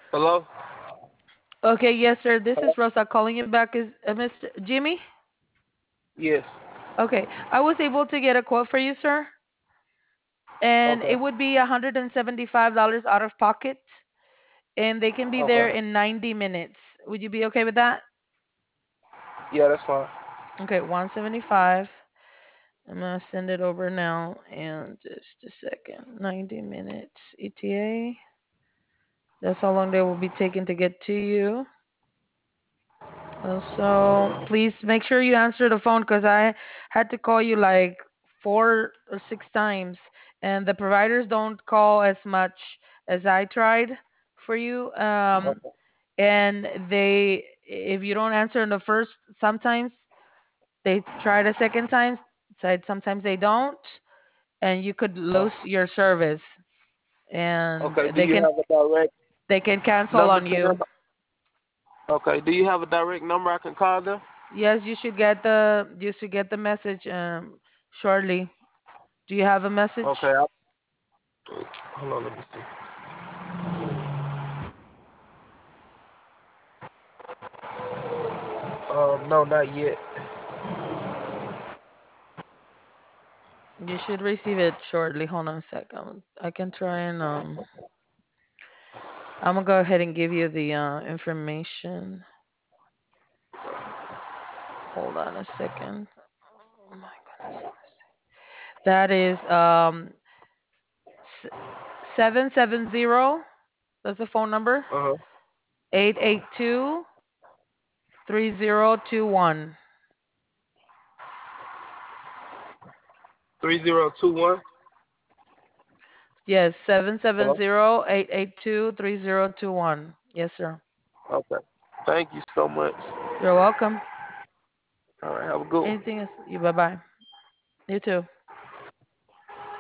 Hello? Okay, yes, sir. This is Rosa calling you back. Is Mr. Jimmy? Yes. Okay, I was able to get a quote for you, sir, and Okay. it would be $175 out of pocket, and they can be there Okay. in 90 minutes. Would you be okay with that? Yeah, that's fine. Okay, 175. I'm gonna send it over now, and just a second. 90 minutes ETA. That's how long they will be taking to get to you. So please make sure you answer the phone because I had to call you like 4 or 6 times, and the providers don't call as much as I tried for you. Okay. And if you don't answer in the first, sometimes they try the second time, said sometimes they don't, and you could lose your service, and Okay. Do you have a direct they can cancel number on to them? you. Okay. Do you have a direct number I can call them? Yes, you should get the message shortly. Do you have a Okay. message? Hold on. Let me see. No, not yet. You should receive it shortly. Hold on a second. I can try and I'm gonna go ahead and give you the information. Hold on a second. Oh my goodness. That is 770. That's the phone number. Uh huh. 882-3021. 3021. Yes, Hello. 770-882-3021. Yes, sir. Okay. Thank you so much. You're welcome. All right. Have a good one. Anything else? You bye bye. You too.